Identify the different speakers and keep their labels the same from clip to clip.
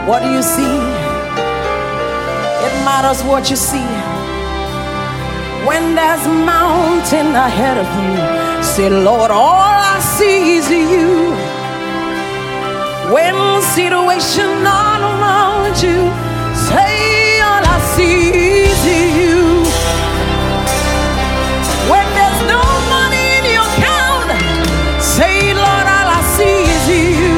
Speaker 1: What do you see? It matters what you see. When there's a mountain ahead of you, say, Lord, all I see is you. When situation all around you, say, all I see is you. When there's no money in your account, say, Lord, all I see is you.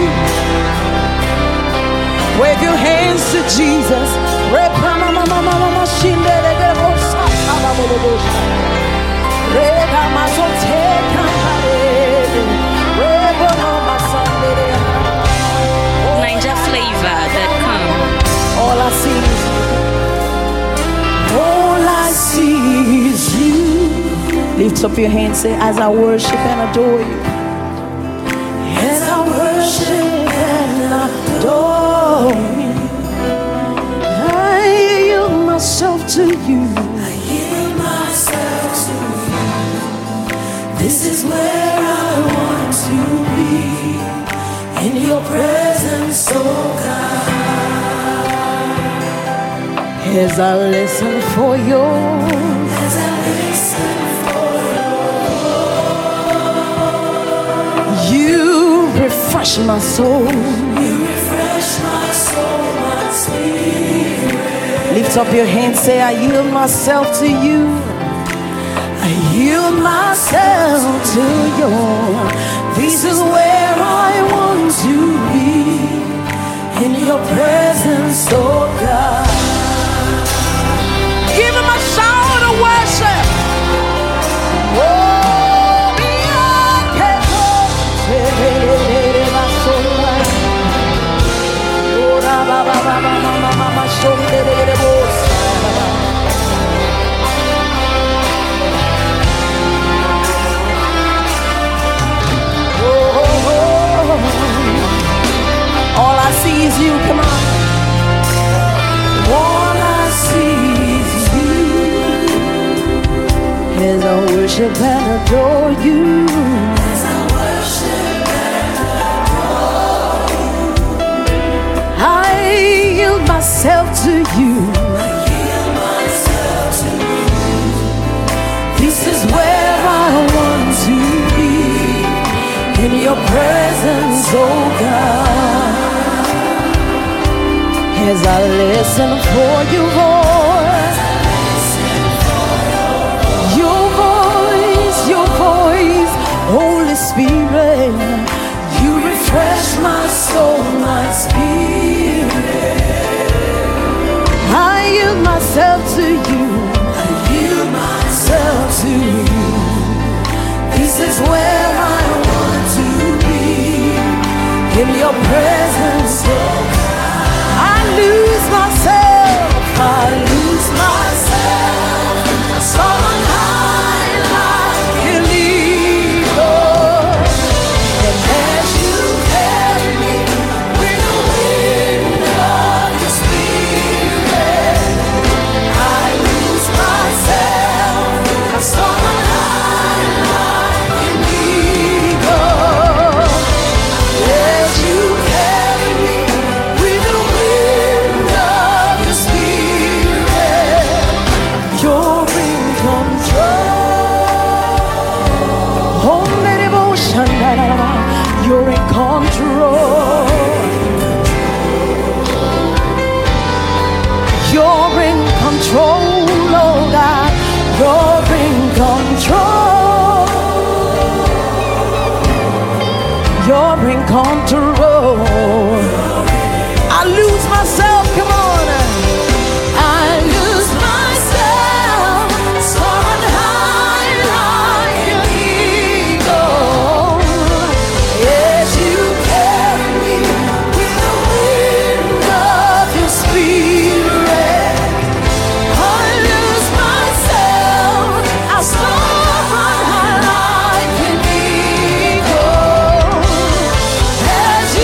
Speaker 1: Wave your hands to Jesus.
Speaker 2: NinjaFlavor.com.
Speaker 1: All I see is you. All I see is you. Lift up your hands, say, as I worship and adore you. As I worship and adore you, I yield myself to you.
Speaker 3: I yield myself to you. This is where I want to be, in your presence, oh God.
Speaker 1: As I listen for your,
Speaker 3: As I listen for
Speaker 1: you refresh my soul.
Speaker 3: you, refresh my soul, my spirit.
Speaker 1: Lift up your hands, say, I yield myself to you. I yield myself to you. This is where I want to be, in your presence, oh God. Give him a shout of worship. Oh, all I see is you, come on. All I see is you. As I worship and adore you.
Speaker 3: As I worship and adore you,
Speaker 1: I yield myself to you.
Speaker 3: I yield myself to you.
Speaker 1: This is where I want to be, in your presence, oh God. As I listen for your voice, your voice, Holy Spirit, you refresh my soul, my spirit. I yield myself to you.
Speaker 3: I yield myself
Speaker 1: To you. This is where I want to be, in your presence, oh God. I lose myself, I lose myself. Someone high like an eagle. And as you carry me with the wind of your spirit, I lose myself. Someone high like an eagle. As you carry me with the wind of your spirit, you're in control. You're in control. You're in control, oh God. You're in control. You're in control. I lose myself, come on. I lose myself, soaring high like an eagle. As you carry me with the wind of your spirit, I lose myself, I soar high like an eagle. As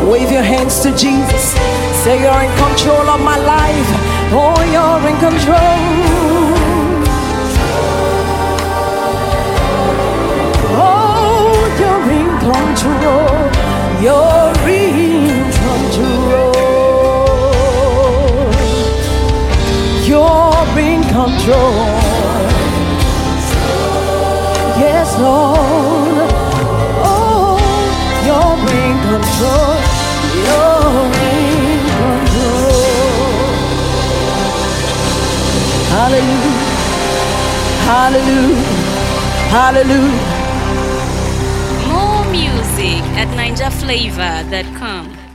Speaker 1: Wave your hands to Jesus. Say you're in control of my life. Oh, you're in control. Oh, you're in control. You're in control. You're in control. Yes, Lord. Oh, you're in control. You're in control. Hallelujah. Hallelujah. Hallelujah.
Speaker 2: More music at NinjaFlavor.com.